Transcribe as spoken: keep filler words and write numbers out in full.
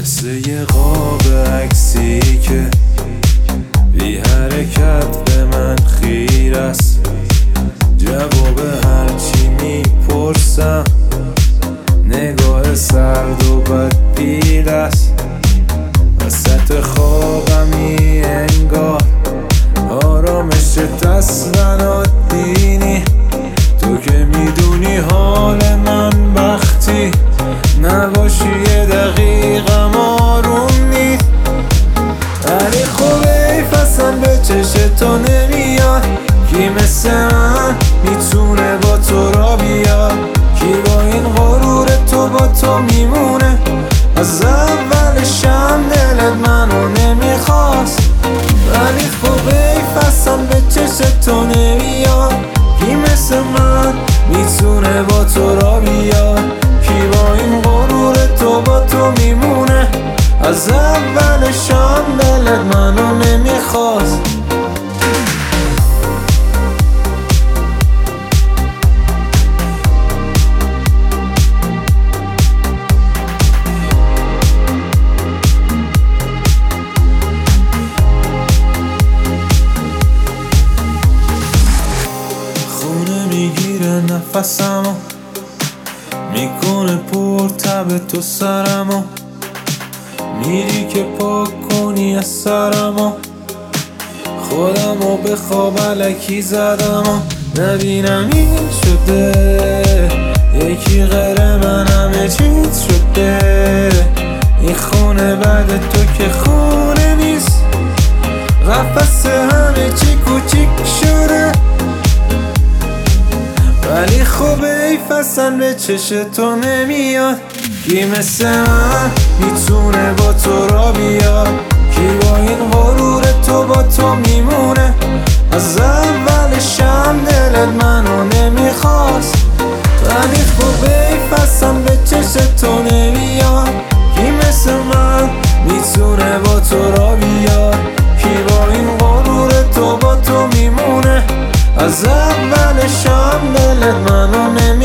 مثل یه قاب عکسی که بی حرکت به من خیر است. جواب هرچی میپرسم نگاه سرد و بدبیل است. وسط خوابمی انگار آرامش تسلن دینی. تو که میدونی حال من وقتی نباشی یه دقیقم آروم نیست. ولی خب حیف اصلا به چشم تو نمیاد. کی مثل من میتونه با تو را بیاد؟ کی با این غرور تو با تو میمونه؟ از اولشم دلت منو نمیخواست. ولی خب حیف اصلا به چشم تو نمیاد. کی مثل من میتونه با تو را بیاد؟ کی با این غرور تو با تو میمونه؟ از اولشم دلت منو نمیخواست. میگیره نفسمو، میکنه پر تب تو سرمو. میری که پاک کنی از سرمو، خودمو به خواب علکی زدمو. نبینم این شده یکی غیر من همه چیز شده. این خونه بعد تو که خونه نیست. قفس همه چی کوچیک شده. ولی خب حیف اصلا به چشم تو نمیاد. کی مثل من میتونه با تو را بیاد؟ کی با این غرور تو با تو میمونه؟ از اولشم دلت منو نمیخواست. ولی خب حیف اصلا به چشم تو نمیاد. کی مثل من میتونه با تو را بیاد؟ کی با این غرور تو با تو میمونه؟ از اولشم دلت منو نمیخواست.